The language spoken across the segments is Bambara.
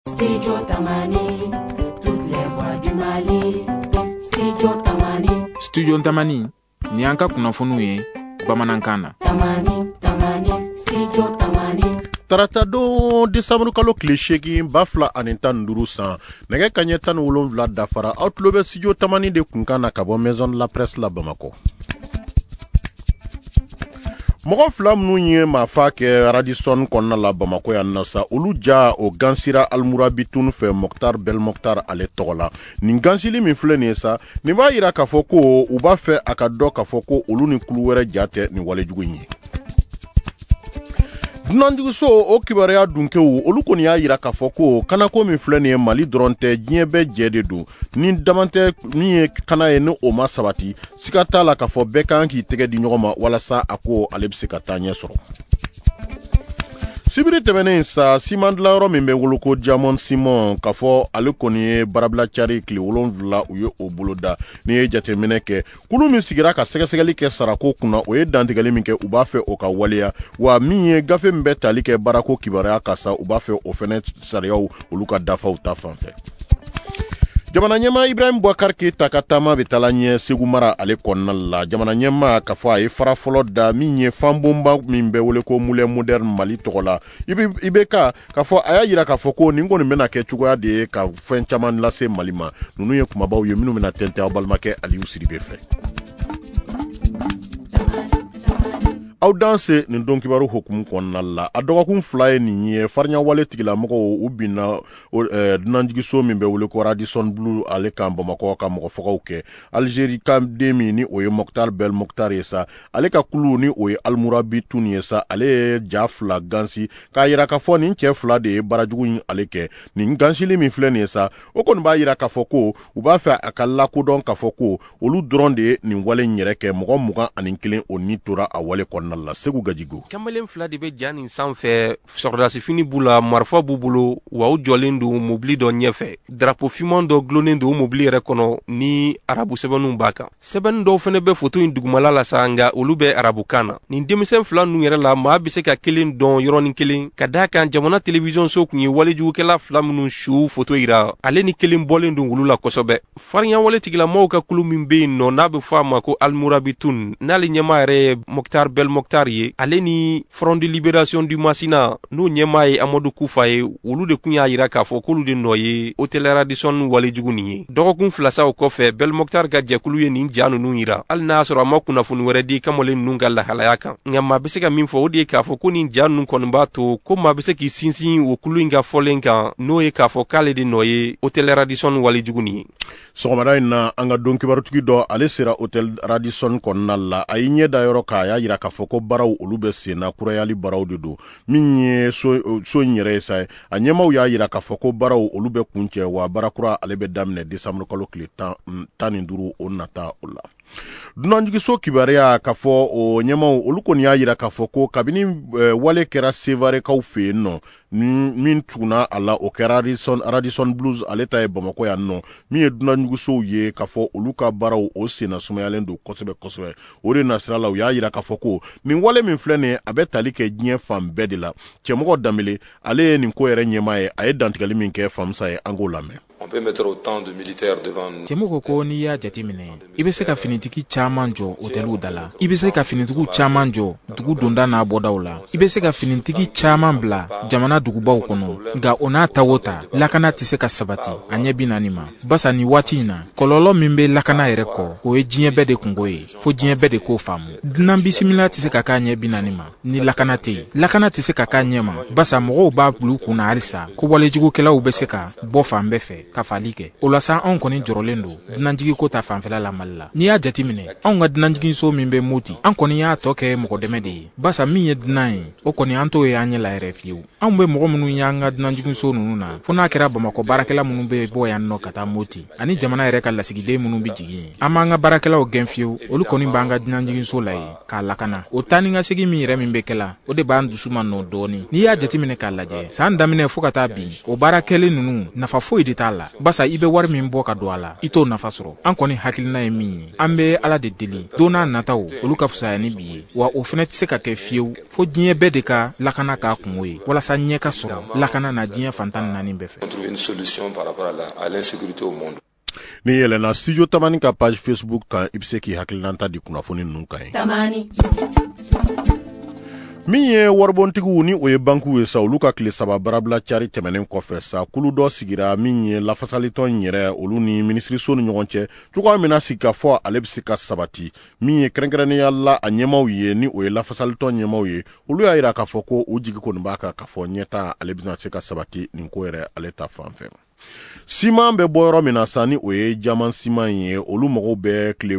Studio Tamani, toutes les voix du Mali. Studio Tamani. Studio Tamani, ni anka kunafunu ye Bamanankana. Tamani, Studio Tamani. Tarata don Desambre kalo tile 8 bafla ani 15 san nɛgɛ kaɲɛ 17 dafara aw tulo bɛ Studio Tamani de kunkan na ka bɔ Maison de la Presse la Bamako. Mɔgɔ fila minnu ye maafa kɛ Radisson kɔnɔna la Bamako yan nɔ sa olu ja o gansira Almourabitoun fɛ Mokhtar Belmokhtar ale tɔgɔ la nin gansili min filɛ nin ye sa nin b'a yira k'a fɔ ko u b'a fɛ a ka dɔ k'a fɔ ko olu ni kulu wɛrɛ ja tɛ nin walejugu in ye. Dunanjigiso o kibaruya dunkew olu kɔni y'a yira k'a fɔ ko kanako min filɛ nin ye Mali dɔrɔn tɛ diɲɛ bɛɛ jɛ de don ni damantɛ min ye kana ye ni o ma sabati siga t'a la k'a fɔ bɛɛ kan k'i tɛgɛ di ɲɔgɔn ma walasa a ko ale bɛ se ka taa ɲɛ sɔrɔ. Sibiri tɛmɛnen sa siman dilayɔrɔ min bɛ wolo ko Jamon Simon k'a fɔ ale kɔni ye barabila cari tile 7 u ye o boloda ni ye jateminɛ kɛ kulu min sigira ka sɛgɛsɛgɛli kɛ sarako kunna o ye dantigɛli min kɛ u b'a fɛ o ka waleya wa min ye gafe min bɛ tali kɛ barako kibaruya ka sa u b'a fɛ o fɛnɛ sariyaw olu ka dafaw ta fanfɛ. Jamana ɲɛma Ibrahim Boubacar Keita ka taama bɛ tala ɲɛ Segu mara ale kɔnɔna la jamana ɲɛma k'a fɔ a ye fara fɔlɔ da min ye fanbonba min bɛ wele ko Moulin Moderne Mali tɔgɔ la IBK k'a fɔ a y'a yira k'a fɔ ko nin kɔni bɛna kɛ cogoya de ye ka fɛn caman lase Mali ma ninnu ye kumabaw ye minnu bɛna tɛntɛn aw balimakɛ Aliou Sidibe fɛ. Aw danse nin don kibaru hukumu kɔnɔna la a dɔgɔkun 2 ye nin ye farinya wale tigilamɔgɔw u binna dunanjigiso min bɛ wele ko Radisson Blu ale kan Bamako ka mɔgɔfagaw kɛ Algérie ka den min ni o ye Mokhtar Belmokhtar ye sa ale ka kulu ni o ye Almourabitoun ye sa ale ye ja 2 gansi k'a yira k'a fɔ nin cɛ 2 de ye barajugu in ale kɛ nin gansili min filɛ nin ye sa o kɔni b'a yira k'a fɔ ko u b'a fɛ a ka lakodɔn k'a fɔ ko olu dɔrɔn de ye nin wale in yɛrɛ kɛ mɔgɔ 21 o ni tora a wale kɔnɔna la Segu Gajigo. Kamalen fila de bɛ ja nin sanfɛ sɔrɔdasifini b'u la marifa b'u bolo wa u jɔlen don mobili dɔ ɲɛfɛ drapeau fiman dɔ gulonnen don mobili yɛrɛ kɔnɔ ni arabu sɛbɛnninw b'a kan sɛbɛnni dɔw fɛnɛ bɛ foto in dugumala la sa nka olu bɛ arabukan na nin denmisɛn fila ninnu yɛrɛ la maa bɛ se ka kelen dɔn yɔrɔnin kelen ka d'a kan jamana télévision so kun ye walejugukɛla fila minnu su foto yira ale ni kelen bɔlen don wulu la kosɛbɛ farinya wale tigilamɔgɔw ka kulu min bɛ yen nɔ n'a bɛ fɔ a ma ko Almourabitoun n'ale ɲɛmaa yɛrɛ ye Mokhtar Belmokhtar ye ale ni Front de Libération du Masina n'o ɲɛmaa ye Amadou Koufa ye olu de kun y'a yira k'a fɔ k'olu de nɔ ye Hôtel Radisson walejugu nin ye dɔgɔkun 2 saw kɔfɛ Belmokhtar ka jɛkulu ye nin ja ninnu yira hali n'a sɔrɔ a ma kunnafoni wɛrɛ di kamalen ninnu ka lahalaya kan nka maa bɛ se ka min fɔ o de ye k'a fɔ ko nin ja ninnu kɔni b'a to ko maa bɛ se k'i sinsin o kulu in ka fɔlen kan n'o ye k'a fɔ k'ale de nɔ ye Hôtel Radisson walejugu nin ye. Sɔgɔmada in na an ka don kibarutigi dɔ ale sera Hôtel Radisson kɔnɔna la a y'i ɲɛ da yɔrɔ kan a y'a yira k'a fɔ ko baaraw olu bɛ senna kurayali baaraw de don min ye so in yɛrɛ ye sa a ɲɛmaw y'a yira k'a fɔ ko baaraw olu bɛ kuncɛ wa baarakura ale bɛ daminɛ Desambre kalo tile 15 o nata o la. Dunanjigiso kibaruya k'a fɔ o ɲɛmaw olu kɔni y'a yira k'a fɔ ko kabini wale kɛra Sevarekaw fɛ yen nɔ min tuguna a la o kɛra Radisson Blues ale ta ye Bamako yan nɔ min ye dunanjigisow ye k'a fɔ olu ka baaraw o senna sumayalen don kosɛbɛ kosɛbɛ o de nasira la u y'a yira k'a fɔ ko nin wale min filɛ nin ye a bɛ tali kɛ diɲɛ fan bɛɛ de la cɛmɔgɔ Danbele ale ye nin ko yɛrɛ ɲɛmaa ye a ye dantigɛli min kɛ Famsa ye an k'o lamɛn. Cɛmɔgɔ ko n'i y'a jateminɛ i bɛ se ka finitigi caman jɔ hôteliw da la i bɛ se ka finitigiw caman jɔ dugu donda n'a bɔdaw la i bɛ se ka finitigi caman bila jamana dugubaw kɔnɔ nka o n'a ta o ta lakana tɛ se ka sabati a ɲɛ bi naani ma basa ni waati in na kɔlɔlɔ min bɛ lakana yɛrɛ kɔ o ye diɲɛ bɛɛ de kungo ye fo diɲɛ bɛɛ de k'o faamu dunan bisimila tɛ se ka k'a ɲɛ bi naani ma ni lakana tɛ yen lakana tɛ se ka k'a ɲɛ ma basa mɔgɔw b'a bulu kunna halisa ko walejugukɛlaw bɛ se ka bɔ fan bɛɛ fɛ ka fali kɛ o la sa anw kɔni jɔrɔlen don dunanjigi ko ta fanfɛla la Mali la n'i y'a jateminɛ anw ka dunanjigiso min bɛ Moti an kɔni y'a tɔ kɛ mɔgɔ dɛmɛ de ye basa min ye dunan ye o kɔni an t'o ye an ɲɛ la yɛrɛ fiyewu anw bɛ mɔgɔ minnu y'an ka dunanjigiso ninnu na fo n'a kɛra Bamako baarakɛla minnu bɛ bɔ yan nɔ ka taa Moti ani jamana yɛrɛ ka lasigiden minnu bɛ jigin an b'an ka baarakɛlaw gɛn fiyewu olu kɔni b'an ka dunanjigiso la ye k'a lakana o taa ni ka segin min yɛrɛ min bɛ kɛla o de b'an dusu ma nɔ dɔɔni n'i y'a jateminɛ k'a lajɛ san daminɛ fo ka taa bi o baarakɛlen ninnu nafa foyi de t'a la la basa i be wari min bɔ ka don a la i t'o nafa sɔrɔ an kɔni hakilina ye min ye an be ala de deli don n'a nataw olu ka fisaya ni bi ye wa o fɛnɛ tɛ se ka kɛ fiyewu fo diɲɛ bɛɛ de ka lakana k'a kungo ye walasa ɲɛ ka sɔrɔ lakana na diɲɛ fantan naani bɛɛ fɛ. Ni yɛlɛnna studio Tamani ka page Facebook kan i be se k'i hakilinanta di kunnafoni ninnu kan ye. Tamani. Min ye waribontigiw ni o ye bankiw ye sa olu ka tile saba barabila cari tɛmɛnen kɔfɛ sa kulu dɔ sigira min ye lafasalitɔn yɛrɛ olu ni minisiriso ni ɲɔgɔn cɛ cogoya min na sigi ka fɔ ale be se ka sabati min ye kɛrɛnkɛrɛnnenya la a ɲɛmaw ye ni o ye lafasalitɔn ɲɛmaw ye olu y'a yira k'a fɔ ko o jigi kɔni b'a kan k'a fɔ ɲɛta ale bena se ka sabati nin ko yɛrɛ ale ta fan fɛ. Siman bɛ bɔ yɔrɔ min na sa ni o ye jaman siman ye olu mɔgɔw bɛ tile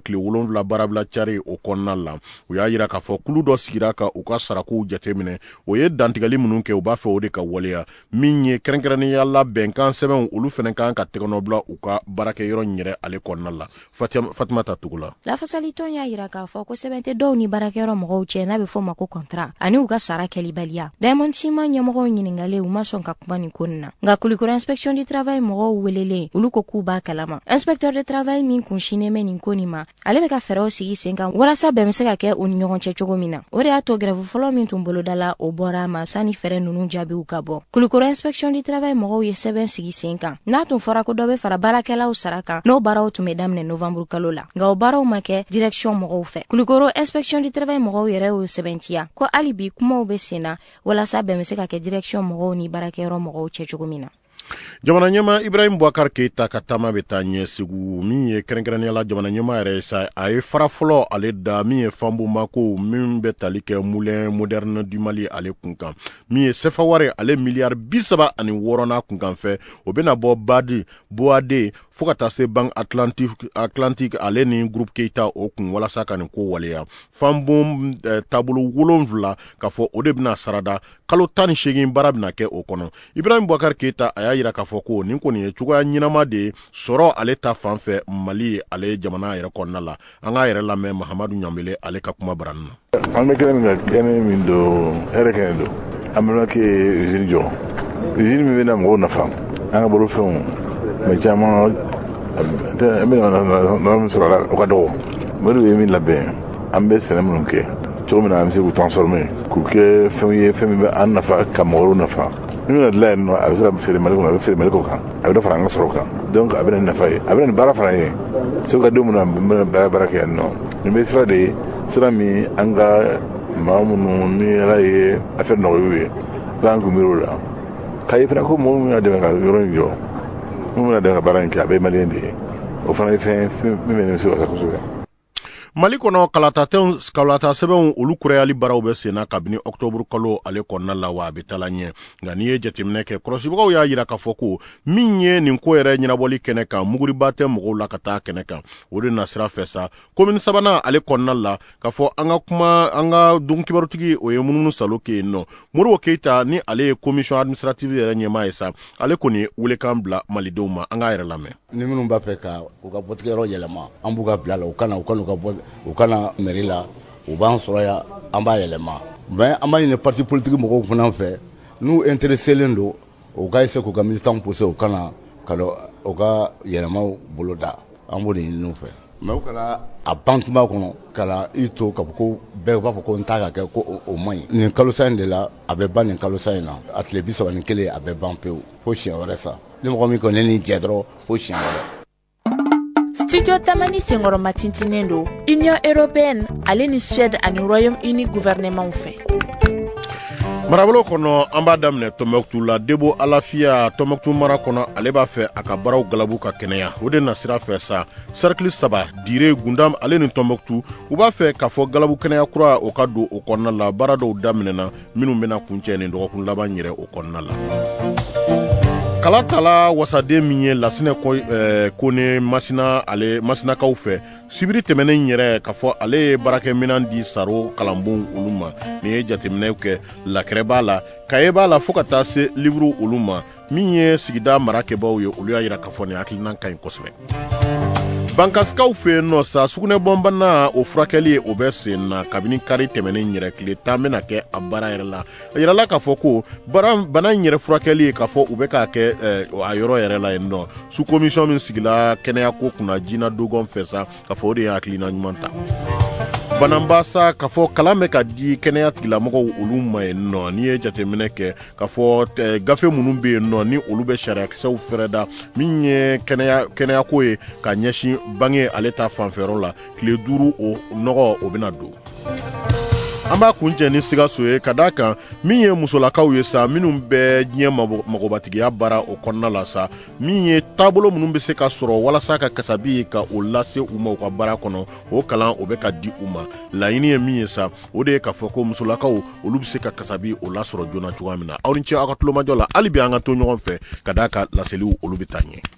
7 barabila cari o kɔnɔna la u y'a yira k'a fɔ kulu dɔ sigira ka u ka sarakow jateminɛ o ye dantigɛli minnu kɛ u b'a fɛ o de ka waleya min ye kɛrɛnkɛrɛnnenya la bɛnkan sɛbɛnw olu fɛnɛ kan ka tɛgɛnɔbila u ka baarakɛyɔrɔ yɛrɛ ale kɔnɔna la. Fatimata Tugula. Lafasalitɔn y'a yira k'a fɔ ko sɛbɛn tɛ dɔw ni baarakɛyɔrɔ mɔgɔw cɛ n'a bɛ fɔ ma ko contrat ani u ka sara kɛlibaliya. Diamond Siman ɲɛmɔgɔw ɲiningalen u ma sɔn ka kuma nin ko nin na nka Kulikoro inspection du travail mɔgɔw welelen olu ko k'u b'a kalama. Inspecteur de travail min kun sinnen bɛ nin ko nin ma ale bɛ ka fɛɛrɛw sigi sen kan walasa bɛn bɛ se ka kɛ u ni ɲɔgɔn cɛ cogo min na o de y'a to grève fɔlɔ min tun boloda la o bɔra ma sani fɛɛrɛ ninnu jaabiw ka bɔ. Kulikoro inspection du travail mɔgɔw ye sɛbɛn sigi sen kan n'a tun fɔra ko dɔ bɛ fara baarakɛlaw sara kan n'o baaraw tun bɛ daminɛ novembre kalo la nka o baaraw ma kɛ direction mɔgɔw fɛ. Kulikoro inspection du travail mɔgɔw yɛrɛ y'o sɛbɛntiya ko hali bi kumaw bɛ sen na walasa bɛn bɛ se ka kɛ direction mɔgɔw ni baarakɛyɔrɔ mɔgɔw cɛ cogo min na. Jamana ɲɛma Ibrahim Boubacar Keita ka taama bɛ taa ɲɛ Segu min ye kɛrɛnkɛrɛnnenya la jamana ɲɛma yɛrɛ sa a ye fara fɔlɔ ale da min ye Fambo Mako min bɛ tali kɛ moulin moderne du Mali ale kunkan min ye sefa wari ale miliyari 36 kunkan fɛ o bɛna bɔ Boade fo ka taa se Banque Atlantique ale ni groupe Keita o kun walasa ka nin ko waleya. Fambo taabolo 7 ka fɔ o de bɛna sarada kalo 18 baara bɛna kɛ o kɔnɔ. Ibrahim Boubacar Keita a y'a yira k'a fɔ ko nin kɔni ye cogoya ɲɛnama de sɔrɔ ale ta fan fɛ Mali ale jamana yɛrɛ kɔnɔna la. An k'a yɛrɛ lamɛn Mahamadu Ɲambele ale ka kuma baranni na. An bɛ kɛnɛ min don hɛrɛ kɛnɛ don an bɛna kɛ usine jɔ usine min bɛna mɔgɔw nafa an ka bolofɛnw mɛ caman an bɛna min sɔrɔ a la o ka dɔgɔ Mali bɛ min labɛn an bɛ sɛnɛ minnu kɛ cogo min na an bɛ se k'u transformer k'u kɛ fɛnw ye fɛn min bɛ an nafa ka mɔgɔw nafa. Ni bɛna dilan yen nɔ a bɛ se ka feere Mali kɔnɔ a bɛ feere Mali kɔ kan a bɛ dɔ fara an ka sɔrɔ kan donc a bɛ na ni nafa ye a bɛ na ni baara fana ye segu ka denw bɛna baara kɛ yan nɔ nin bɛ sira de ye sira min an ka maa minnu ni ala ye affaire nɔgɔy'u ye b'an kun miir'o la k'a ye fana ko mɔgɔ minnu y'a dɛmɛ ka yɔrɔ in jɔ minnu y'a dɛmɛ ka baara in kɛ a bɛ ye maliyɛn de ye o fana ye fɛn min bɛ ne se ka kosɛbɛ. Mali kɔnɔ kalata sɛbɛnw olu kurayali baaraw bɛ senna kabini octobre kalo ale kɔnɔna la wa a bɛ tala ɲɛ nka n'i ye jateminɛ kɛ kɔlɔsibagaw y'a yira k'a fɔ ko min ye nin ko yɛrɛ ɲɛnabɔli kɛnɛ kan muguriba tɛ mɔgɔw la ka taa kɛnɛ kan o de na sira fɛ sa commune sabanan ale kɔnɔna la k'a fɔ an ka donkibarutigi o ye munumunu salo kɛ yen nɔ Modibo Keita ni ale ye commission administrative yɛrɛ ɲɛmaa ye sa ale kɔni ye welekan bila malidenw ma an k'a yɛrɛ lamɛn. Ni minnu b'a fɛ ka u ka bɔtigɛyɔrɔ yɛlɛma an b'u ka bila la u kana mairie la u b'an sɔrɔ yan an b'a yɛlɛma mais an b'a ɲini parti politique mɔgɔw fana fɛ n'u intéresselen don u ka essayer k'u ka militants pousser u kana u ka yɛlɛmaw bolo da an b'o de ɲini u fɛ mais u kana a ban tuma kɔnɔ kana i to ka fɔ ko bɛɛ b'a fɔ ko n t'a ka kɛ ko o man ɲi nin kalosa in de la a bɛ ban nin kalosa in na a tile 31 a bɛ ban pewu fo siɲɛ wɛrɛ sa ni mɔgɔ min kɔni ni jɛ dɔrɔn fo siɲɛ wɛrɛ. Studio Tamani senkɔrɔ matintinen don Union Européenne ale ni Suède ani Royaume-Uni gouvernement fɛ. Marabolo kɔnɔ an b'a daminɛ Tombouctou la Debo Alafiya Tombouctou mara kɔnɔ ale b'a fɛ a ka baaraw galabu ka kɛnɛya o de na sira fɛ sa cercle 3 Dire Gundam ale ni Tombouctou u b'a fɛ k'a fɔ galabu kɛnɛya kura o ka don o kɔnɔna la baara dɔw daminɛna minnu bɛna kuncɛ nin dɔgɔkun laban yɛrɛ o kɔnɔna la. Kala tala wasaden min ye Lasinɛ Kone Masinakaw fɛ sibiri tɛmɛnen yɛrɛ k'a fɔ ale ye baarakɛminɛn di Saro kalanbon olu ma ni ye jateminɛw kɛ lakɛrɛ b'a la kaye b'a la fo ka taa se livre olu ma min ye sigida marakɛbaw ye olu y'a yira k'a fɔ nin hakilina ka ɲi kosɛbɛ. bankaskaw fe no sa sugunɛ bɔnbana o furakɛli o bɛ sen na kabini kari tɛmɛnen yɛrɛ tile 10 bena kɛ a bara yɛrɛ la a yirala k'a fɔ ko bana yɛrɛ furakɛli k'a fɔ u bɛ k'a kɛ a yɔrɔ yɛrɛ la yen nɔ su komisiyɔn min sigila kɛnɛya ko kunna jina dogon fɛ sa k'a fɔ o de ye hakilina ɲuman ta bananba sa k'a fɔ kalan bɛ ka di kɛnɛya tigilamɔgɔw olu ma yen nɔ n'i ye jateminɛ kɛ k'a fɔ gafe minnu bɛ yen nɔ ni olu bɛ sariyakisɛw fɛrɛda min ye kɛnɛya ko ye ka ɲɛsin bange ale ta fanfɛyɔrɔ la tile 5 o nɔgɔ o bɛna don an b'a kuncɛ ni Sikaso ye ka d'a kan min ye musolakaw ye sa minnu bɛ diɲɛ magobatigiya baara o kɔnɔna la sa min ye taabolo minnu bɛ se ka sɔrɔ walasa ka kasabi ka o lase u ma u ka baara kɔnɔ o kalan o bɛ ka di u ma laɲini ye min ye sa o de ye k'a fɔ ko musolakaw olu bɛ se ka kasabi o lasɔrɔ joona cogoya min na aw ni ce aw ka tulomajɔ la hali bi an ka to ɲɔgɔn fɛ ka d'a kan laseliw olu bɛ taa ɲɛ